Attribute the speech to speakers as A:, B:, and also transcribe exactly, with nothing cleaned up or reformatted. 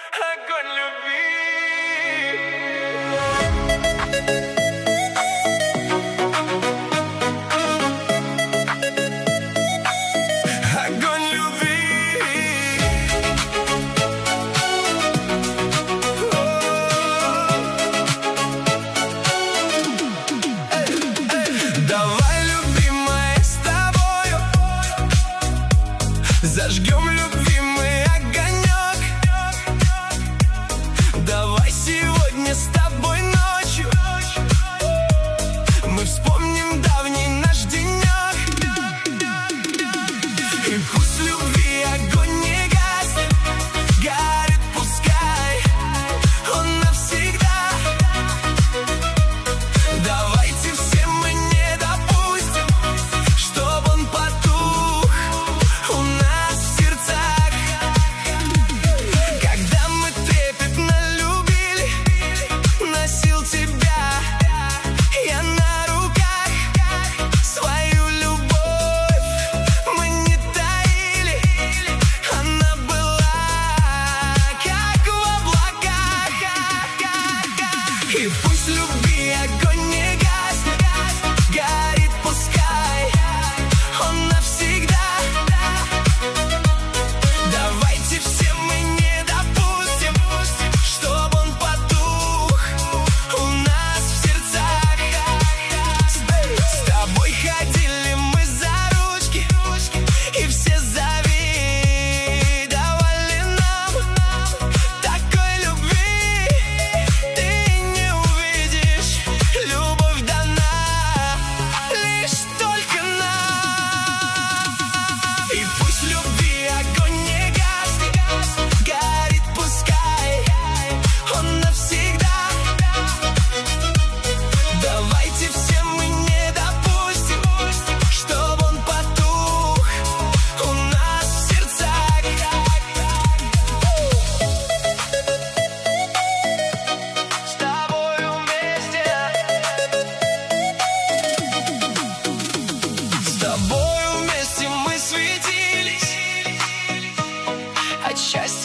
A: огонь любви. Огонь любви. Давай, любимая, с тобою зажгем любимый огонек. Давай сегодня с тобой ночью мы вспомним давний наш денек. И пусть любви огонь не гаснет, горит пускай он навсегда. Давайте все мы не допустим, чтоб он потух у нас в сердцах. Когда мы трепетно любили, носил тебя я на руках. Свою любовь мы не таили, она была как в облаках. И пусть любви огонь не гаснет, горит пускай он навсегда. Давайте все мы не допустим, чтоб он потух у нас в сердцах. С тобой ходили мы за ручки, и все завидовали нам. Такой любви ты не увидишь, любовь дана лишь только нам. И пусть любви огонь не гаснет, горит пускай он навсегда. Давайте все мы не допустим, чтоб он потух у нас в сердцах. С тобою вместе, с тобою вместе мы светились от счастья.